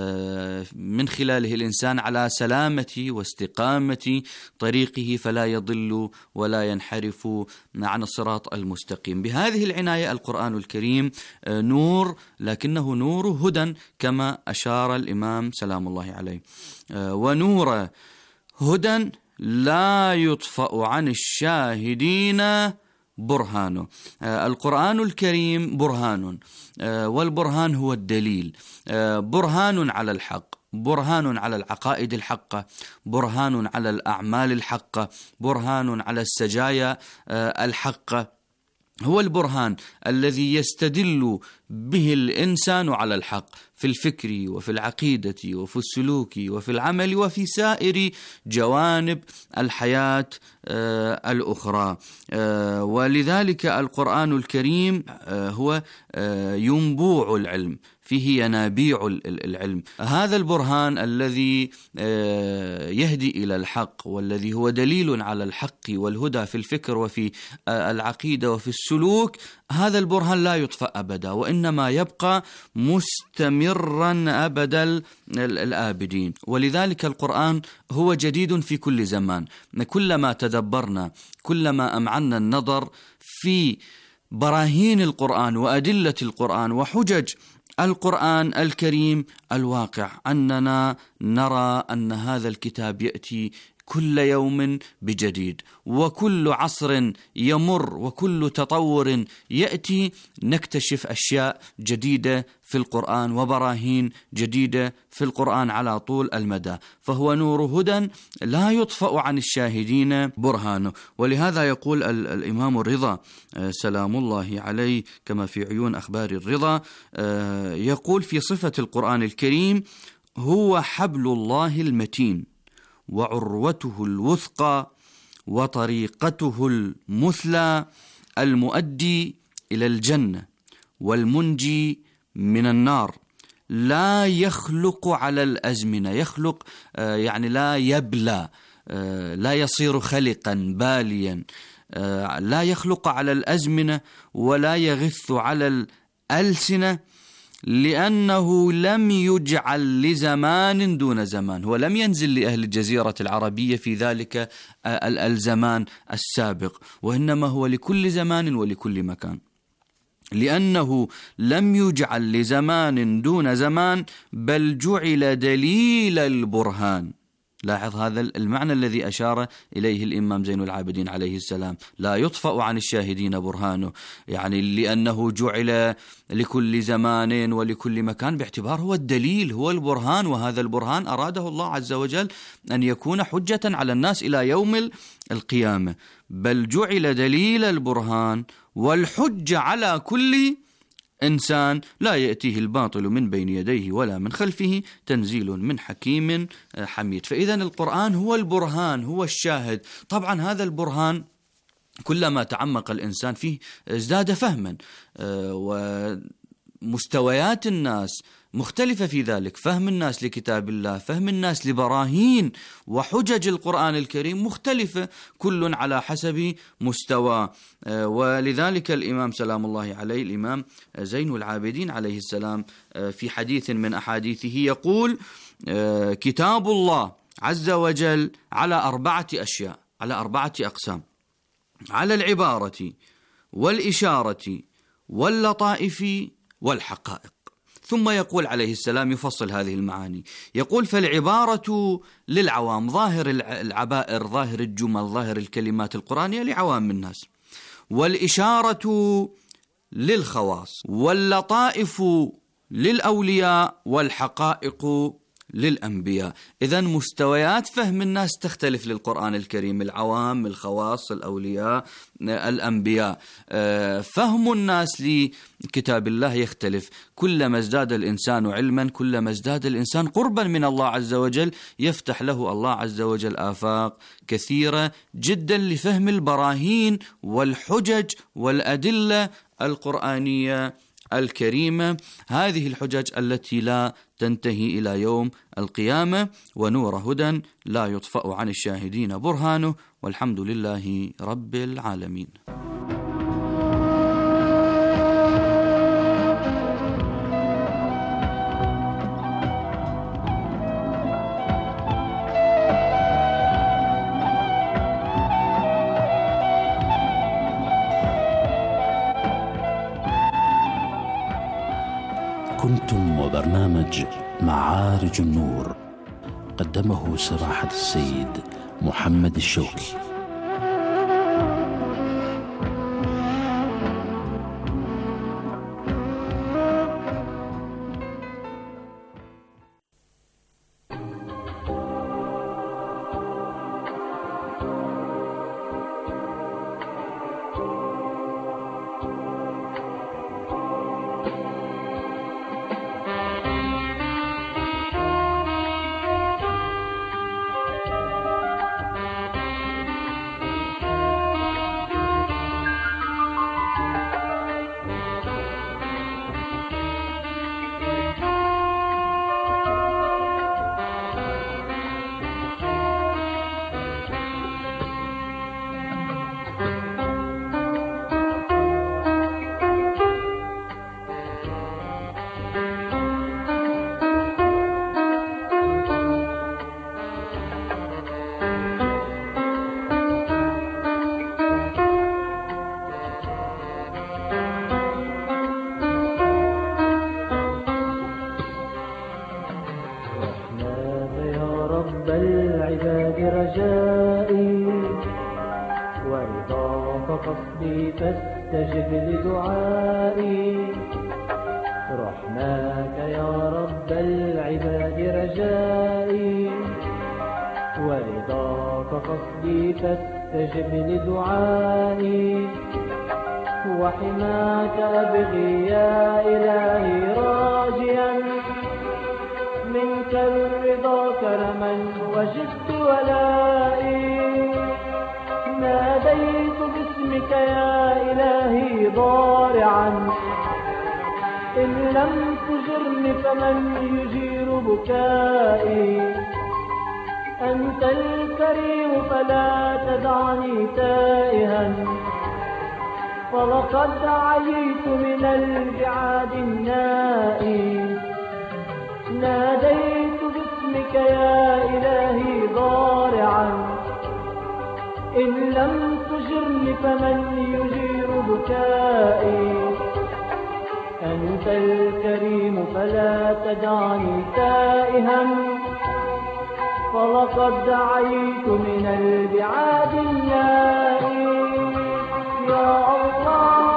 من خلاله الإنسان على سلامة واستقامة طريقه، فلا يضل ولا ينحرف عن الصراط المستقيم. بهذه العناية القرآن الكريم نور، لكنه نور هدى كما أشار الإمام سلام الله عليه. ونور هدى لا يطفأ عن الشاهدين برهانه. القرآن الكريم برهان، والبرهان هو الدليل، برهان على الحق، برهان على العقائد الحقة، برهان على الأعمال الحقة، برهان على السجايا الحقة. هو البرهان الذي يستدل به الإنسان على الحق في الفكر وفي العقيدة وفي السلوك وفي العمل وفي سائر جوانب الحياة الأخرى. ولذلك القرآن الكريم هو ينبوع العلم، فيه ينابيع العلم. هذا البرهان الذي يهدي إلى الحق، والذي هو دليل على الحق والهدى في الفكر وفي العقيدة وفي السلوك، هذا البرهان لا يطفأ أبدا، وإنما يبقى مستمرا أبدا الآبدين. ولذلك القرآن هو جديد في كل زمان. كلما تدبرنا، كلما أمعنا النظر في براهين القرآن وأدلة القرآن وحجج القرآن الكريم الواقع، أننا نرى أن هذا الكتاب يأتي كل يوم بجديد، وكل عصر يمر وكل تطور يأتي نكتشف أشياء جديدة في القرآن وبراهين جديدة في القرآن على طول المدى. فهو نور هدى لا يطفأ عن الشاهدين برهانه. ولهذا يقول الإمام الرضا سلام الله عليه كما في عيون أخبار الرضا، يقول في صفة القرآن الكريم: هو حبل الله المتين وعروته الوثقى وطريقته المثلى المؤدي إلى الجنة والمنجي من النار، لا يخلق على الأزمنة. يخلق يعني لا يبلى، لا يصير خلقا باليا، لا يخلق على الأزمنة ولا يغث على الألسنة، لأنه لم يجعل لزمان دون زمان. هو لم ينزل لأهل الجزيرة العربية في ذلك الزمان السابق، وإنما هو لكل زمان ولكل مكان، لأنه لم يجعل لزمان دون زمان، بل جعل دليل البرهان. لاحظ هذا المعنى الذي أشار إليه الإمام زين العابدين عليه السلام: لا يطفأ عن الشاهدين برهانه، يعني لأنه جعل لكل زمان ولكل مكان باعتبار هو الدليل، هو البرهان. وهذا البرهان أراده الله عز وجل أن يكون حجة على الناس إلى يوم القيامة، بل جعل دليل البرهان والحجة على كل إنسان لا يأتيه الباطل من بين يديه ولا من خلفه، تنزيل من حكيم حميد. فإذا القرآن هو البرهان، هو الشاهد. طبعا هذا البرهان كلما تعمق الإنسان فيه ازداد فهما، ومستويات الناس مختلفة في ذلك. فهم الناس لكتاب الله، فهم الناس لبراهين وحجج القرآن الكريم مختلفة، كل على حسب مستوى. ولذلك الإمام سلام الله عليه، الإمام زين العابدين عليه السلام، في حديث من أحاديثه يقول: كتاب الله عز وجل على 4 أشياء، على 4 أقسام: على العبارة والإشارة واللطائف والحقائق. ثم يقول عليه السلام يفصل هذه المعاني، يقول: فالعبارة للعوام، ظاهر العبائر، ظاهر الجمل، ظاهر الكلمات القرآنية لعوام الناس. والإشارة للخواص، واللطائف للأولياء، والحقائق للأنبياء. إذن مستويات فهم الناس تختلف للقرآن الكريم: العوام، الخواص، الأولياء، الأنبياء. فهم الناس لكتاب الله يختلف. كلما ازداد الإنسان علما كلما ازداد الإنسان قربا من الله عز وجل، يفتح له الله عز وجل آفاق كثيرة جدا لفهم البراهين والحجج والأدلة القرآنية الكريمة، هذه الحجج التي لا تنتهي إلى يوم القيامة. ونور هدى لا يطفأ عن الشاهدين برهانه، والحمد لله رب العالمين. كنتم وبرنامج معارج النور، قدمه سراحة السيد محمد الشوكي. فاستجب لدعائي، رحماك يا رب العباد رجائي، ورضاك قصدي فاستجب لدعائي، وحماك أبغي يا إلهي راجيا منك الرضا كرما وجدت ولائي، ناديت باسمك يا إلهي ضارعا، إن لم تجرني فمن يجير بكائي، أنت الكريم فلا تدعني تائها، فلقد عييت من البعاد النائي، ناديت باسمك يا إلهي ضارعا، إن لم تجرني فمن يجير بكائي، أنت الكريم فلا تدعني تائها، فلقد عييت من البعاد النائي، يا الله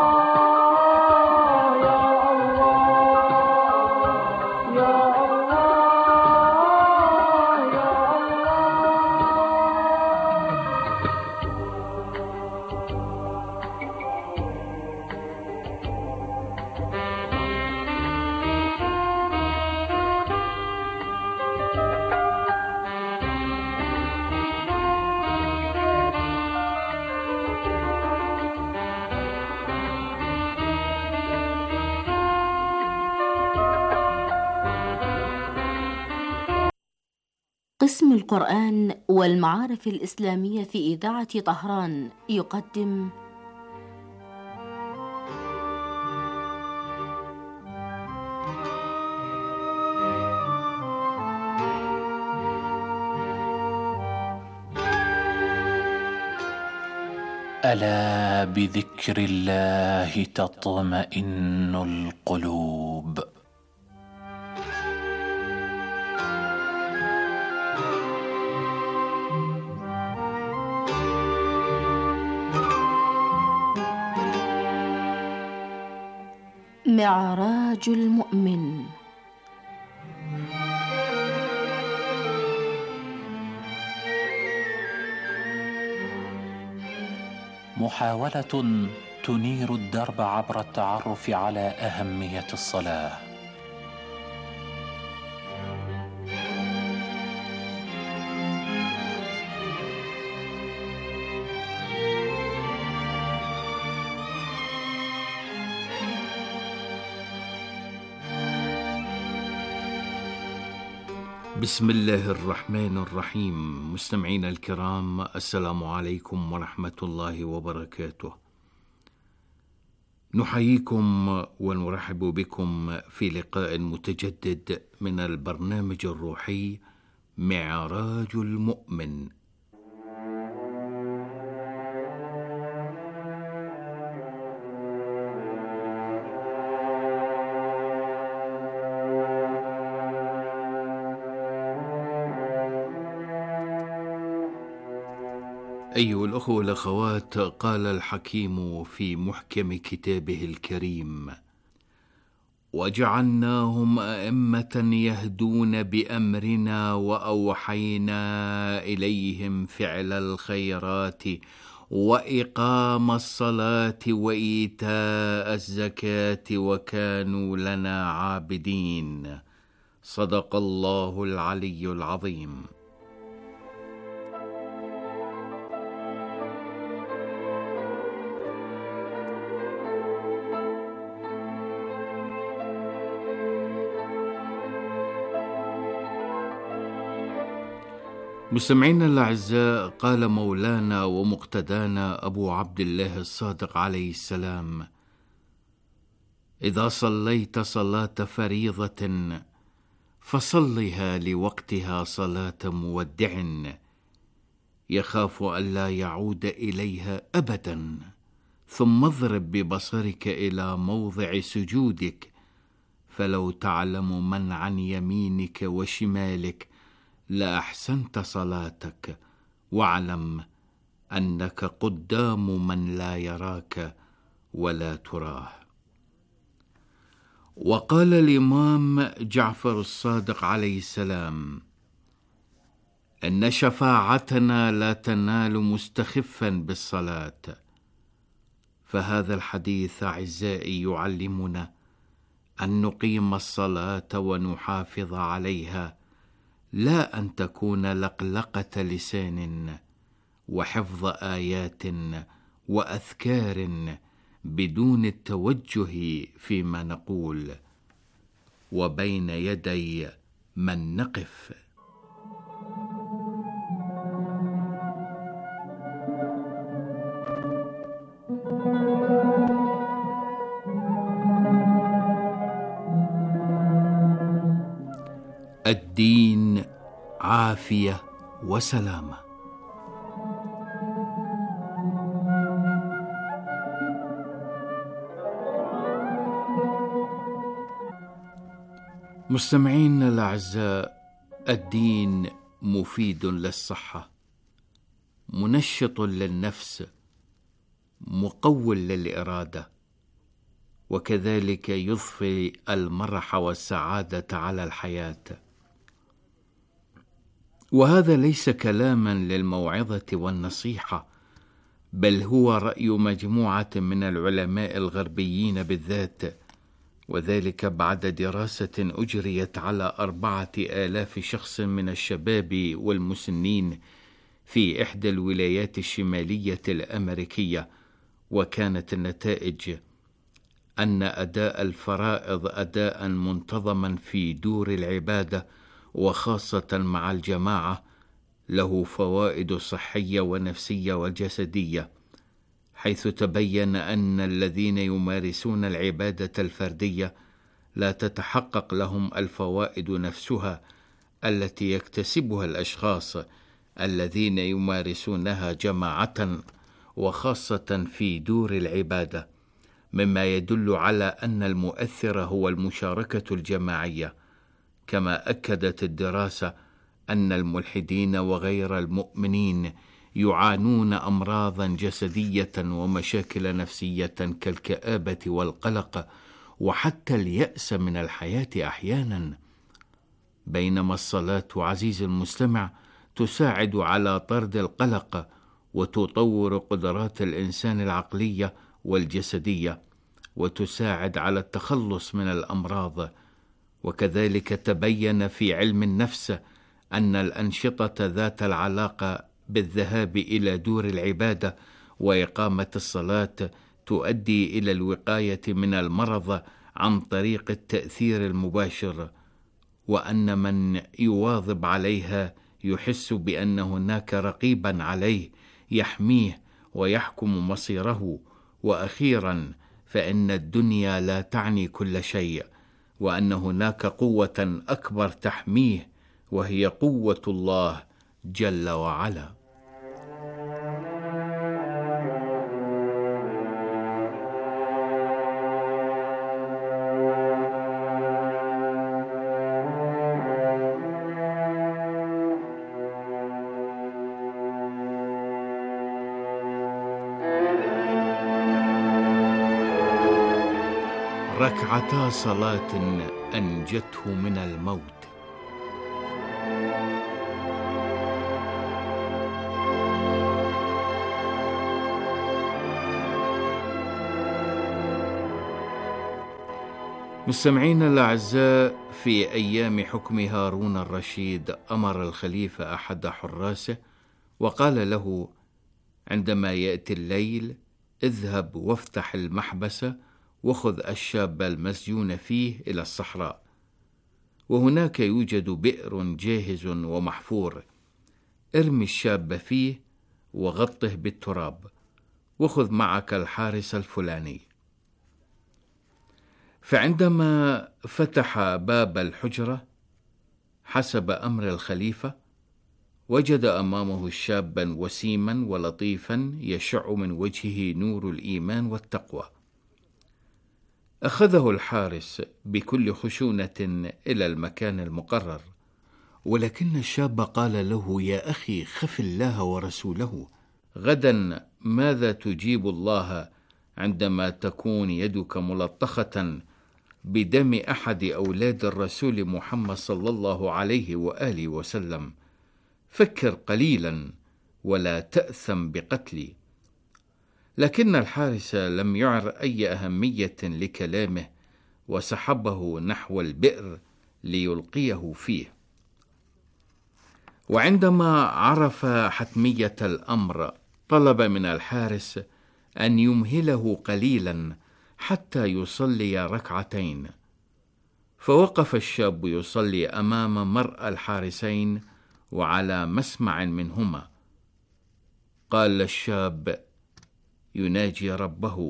يا الله قسم القرآن والمعارف الإسلامية في إذاعة طهران يقدم ألا بذكر الله تطمئن القلوب. معراج المؤمن. محاولة تنير الدرب عبر التعرف على أهمية الصلاة. بسم الله الرحمن الرحيم. مستمعينا الكرام، السلام عليكم ورحمة الله وبركاته. نحييكم ونرحب بكم في لقاء متجدد من البرنامج الروحي معراج المؤمن. أيها الأخوة والأخوات، قال الحكيم في محكم كتابه الكريم: وجعلناهم أئمة يهدون بأمرنا وأوحينا إليهم فعل الخيرات وإقام الصلاة وإيتاء الزكاة وكانوا لنا عابدين. صدق الله العلي العظيم. مستمعينا الأعزاء، قال مولانا ومقتدانا أبو عبد الله الصادق عليه السلام: إذا صليت صلاة فريضة فصلها لوقتها صلاة مودع يخاف ألا يعود إليها أبدا، ثم اضرب ببصرك إلى موضع سجودك، فلو تعلم من عن يمينك وشمالك لأحسنت صلاتك، واعلم أنك قدام من لا يراك ولا تراه. وقال الإمام جعفر الصادق عليه السلام: إن شفاعتنا لا تنال مستخفا بالصلاة. فهذا الحديث أعزائي يعلمنا أن نقيم الصلاة ونحافظ عليها، لا أن تكون لقلقة لسان وحفظ آيات وأذكار بدون التوجه فيما نقول وبين يدي من نقف. الدين عافية وسلامة. مستمعين الأعزاء، الدين مفيد للصحة، منشط للنفس، مقوٍ للإرادة، وكذلك يضفي المرح والسعادة على الحياة. وهذا ليس كلاما للموعظة والنصيحة، بل هو رأي مجموعة من العلماء الغربيين بالذات، وذلك بعد دراسة أجريت على 4000 شخص من الشباب والمسنين في إحدى الولايات الشمالية الأمريكية. وكانت النتائج أن أداء الفرائض أداء منتظما في دور العبادة وخاصة مع الجماعة له فوائد صحية ونفسية وجسدية، حيث تبين أن الذين يمارسون العبادة الفردية لا تتحقق لهم الفوائد نفسها التي يكتسبها الأشخاص الذين يمارسونها جماعة وخاصة في دور العبادة، مما يدل على أن المؤثر هو المشاركة الجماعية. كما أكدت الدراسة أن الملحدين وغير المؤمنين يعانون أمراضا جسدية ومشاكل نفسية كالكآبة والقلق وحتى اليأس من الحياة أحيانا، بينما الصلاة عزيز المستمع تساعد على طرد القلق وتطور قدرات الإنسان العقلية والجسدية، وتساعد على التخلص من الأمراض. وكذلك تبين في علم النفس أن الأنشطة ذات العلاقة بالذهاب إلى دور العبادة وإقامة الصلاة تؤدي إلى الوقاية من المرض عن طريق التأثير المباشر، وأن من يواظب عليها يحس بأن هناك رقيبا عليه يحميه ويحكم مصيره. وأخيرا فإن الدنيا لا تعني كل شيء، وأن هناك قوة أكبر تحميه، وهي قوة الله جل وعلا. ركعتا صلاة أنجته من الموت. مستمعينا الأعزاء، في أيام حكم هارون الرشيد أمر الخليفة أحد حراسه وقال له عندما يأتي الليل: اذهب وافتح المحبس وخذ الشاب المسجون فيه إلى الصحراء، وهناك يوجد بئر جاهز ومحفور، ارمي الشاب فيه وغطه بالتراب، وخذ معك الحارس الفلاني. فعندما فتح باب الحجرة حسب أمر الخليفة وجد أمامه شابا وسيما ولطيفا يشع من وجهه نور الإيمان والتقوى. أخذه الحارس بكل خشونة إلى المكان المقرر، ولكن الشاب قال له: يا أخي، خف الله ورسوله، غدا ماذا تجيب الله عندما تكون يدك ملطخة بدم أحد أولاد الرسول محمد صلى الله عليه وآله وسلم؟ فكر قليلا ولا تأثم بقتلي. لكن الحارس لم يعر أي أهمية لكلامه، وسحبه نحو البئر ليلقيه فيه. وعندما عرف حتمية الأمر طلب من الحارس أن يمهله قليلا حتى يصلي ركعتين. فوقف الشاب يصلي أمام مرأى الحارسين وعلى مسمع منهما. قال الشاب يناجي ربه: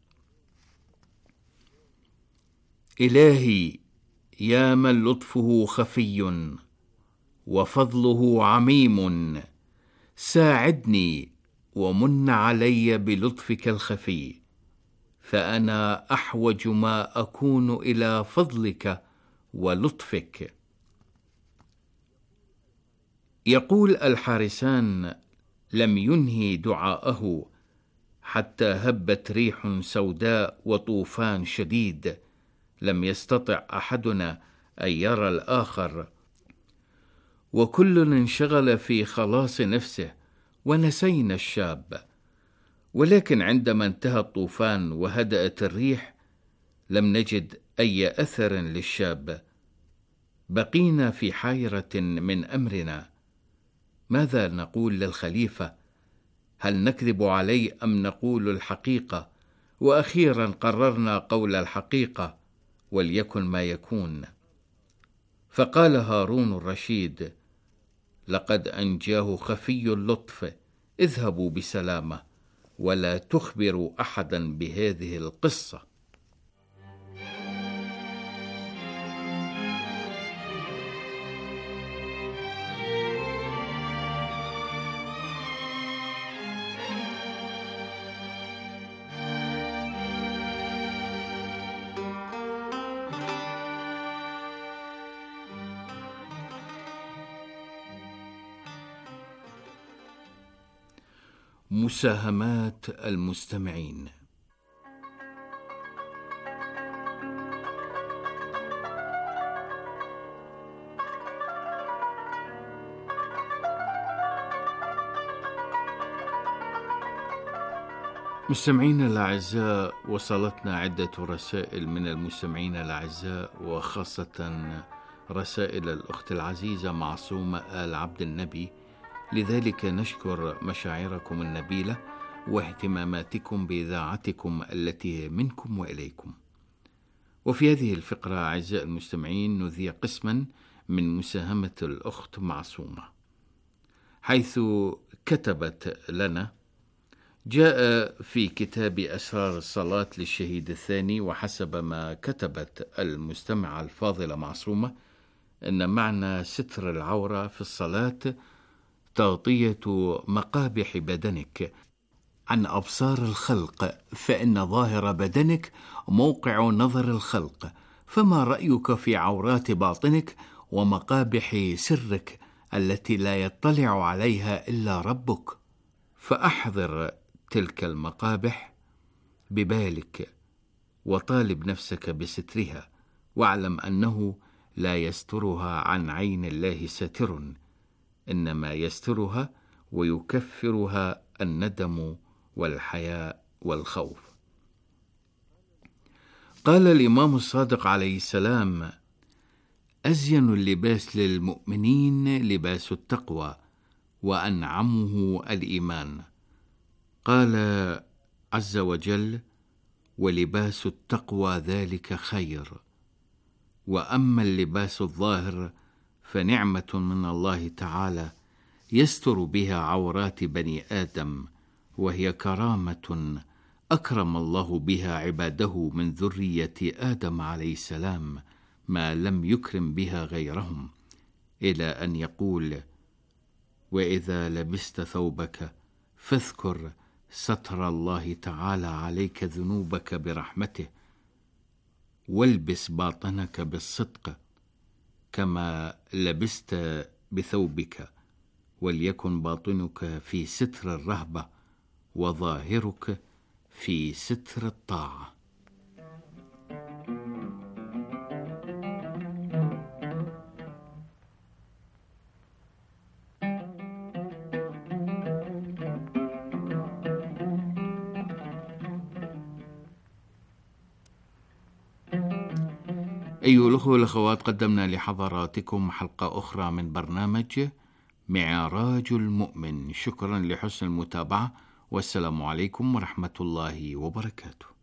إلهي، يا من لطفه خفي وفضله عميم، ساعدني ومن علي بلطفك الخفي، فأنا أحوج ما أكون إلى فضلك ولطفك. يقول الحارسان: لم ينهي دعاءه حتى هبت ريح سوداء وطوفان شديد، لم يستطع أحدنا أن يرى الآخر، وكل انشغل في خلاص نفسه ونسينا الشاب. ولكن عندما انتهى الطوفان وهدأت الريح لم نجد أي أثر للشاب. بقينا في حيرة من أمرنا، ماذا نقول للخليفة؟ هل نكذب عليه أم نقول الحقيقة؟ وأخيرا قررنا قول الحقيقة، وليكن ما يكون. فقال هارون الرشيد: لقد أنجاه خفي اللطف، اذهبوا بسلامة ولا تخبروا أحدا بهذه القصة. مساهمات المستمعين. مستمعينا الأعزاء، وصلتنا عدة رسائل من المستمعين الأعزاء، وخاصة رسائل الأخت العزيزة معصومة آل عبد النبي. لذلك نشكر مشاعركم النبيلة واهتماماتكم بإذاعتكم التي منكم وإليكم. وفي هذه الفقرة أعزائي المستمعين نذيع قسما من مساهمة الأخت معصومة، حيث كتبت لنا: جاء في كتاب أسرار الصلاة للشهيد الثاني، وحسب ما كتبت المستمعة الفاضلة معصومة، أن معنى ستر العورة في الصلاة تغطية مقابح بدنك عن أبصار الخلق، فإن ظاهر بدنك موقع نظر الخلق، فما رأيك في عورات باطنك ومقابح سرك التي لا يطلع عليها إلا ربك؟ فأحضر تلك المقابح ببالك وطالب نفسك بسترها، واعلم أنه لا يسترها عن عين الله ساتر، إنما يسترها ويكفرها الندم والحياء والخوف. قال الإمام الصادق عليه السلام: أزين اللباس للمؤمنين لباس التقوى، وأنعمه الإيمان. قال عز وجل: ولباس التقوى ذلك خير. وأما اللباس الظاهر فنعمة من الله تعالى يستر بها عورات بني آدم، وهي كرامة أكرم الله بها عباده من ذرية آدم عليه السلام ما لم يكرم بها غيرهم، إلى أن يقول: وإذا لبست ثوبك فاذكر ستر الله تعالى عليك ذنوبك برحمته، والبس باطنك بالصدق كما لبست بثوبك، وليكن باطنك في ستر الرهبة وظاهرك في ستر الطاعة. أيها الأخوة والأخوات، قدمنا لحضراتكم حلقة أخرى من برنامج معراج المؤمن. شكرا لحسن المتابعة، والسلام عليكم ورحمة الله وبركاته.